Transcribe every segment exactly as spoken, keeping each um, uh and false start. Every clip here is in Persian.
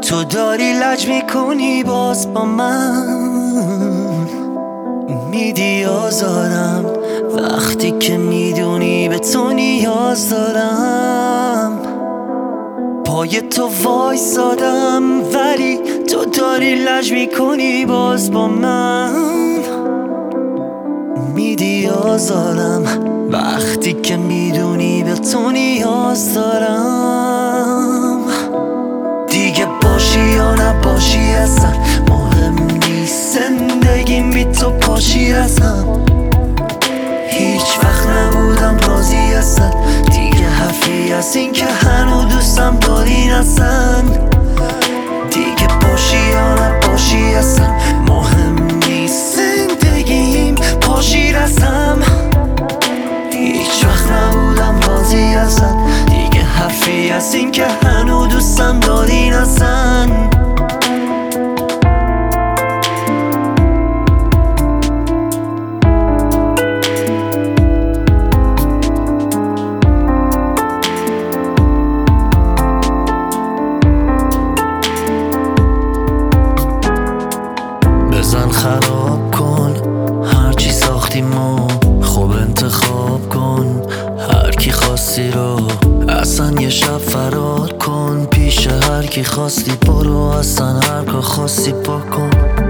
تو داری لج میکنی باز با من، میدی آزارم وقتی که میدونی به تو نیاز دارم. پای تو وایسادم ولی تو داری لج میکنی باز با من، میدی آزارم وقتی که میدونی به تو نیاز دارم. دیگه باشی یا نباشی اصلا مهم نیست، زندگیم بی تو پاشی اصلا. هیچ وقت نبودم راضی اصلا، دیگه حرفی از این که هنو دوستم داری اصلا. دیگه باشی یا نباشی اصلا مهم نیست، زندگیم پاشی رسم. هیچ وقت نبودم راضی اصلا، دیگه حرفی از این که هنو دوستم داری اصلا. بزن خراب کن هرچی ساختیم و خوب انتخاب کن هر کی خواستی رو، اصلا یه شب فرار کن پیش هر کی خواستی برو، اصلا هر کار خواستی پا کن.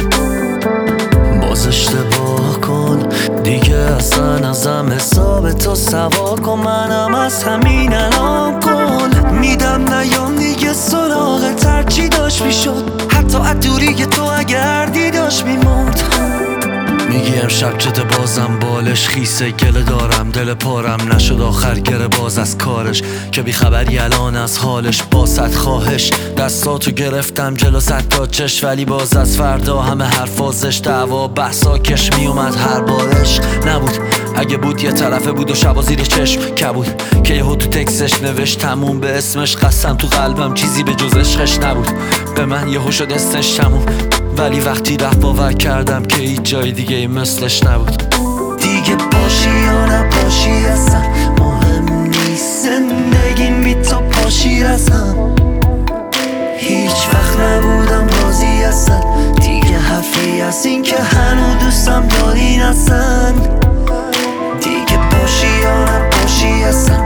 باز اشتباه کن دیگه اصلا ازم حساب تو سوا کن، منم از همین الان کن میدم نیام دیگه سراغ ترچی داشت میشد، حتی ادوری که تو اگر دیداش میموند. میگی امشب جده بازم بالش خیسه گله دارم، دل پارم نشد آخر گره باز از کارش که بیخبری الان از حالش. با صد خواهش دستاتو گرفتم جلو صد تا چش، ولی باز از فردا همه حرفازش دعوا بحثا کش میومد هر بارش. نبود اگه بود یه طرفه بود و شبا زیر چشم کبود که یهو تو تکسش نوشت تموم به اسمش، قسم تو قلبم چیزی به جز عشقش نبود. به من یهو شد استش تموم، ولی وقتی رفت باور کردم که هیچ جای دیگه ای مثلش نبود. دیگه باشی یا نباشی اصلا مهم نیست، زندگیم بی تو پاشی اصلا. هیچ وقت نبودم راضی اصلا، دیگه حرفی از این که هنو دوستم داری اصلا. دیگه باشی یا نباشی اصلا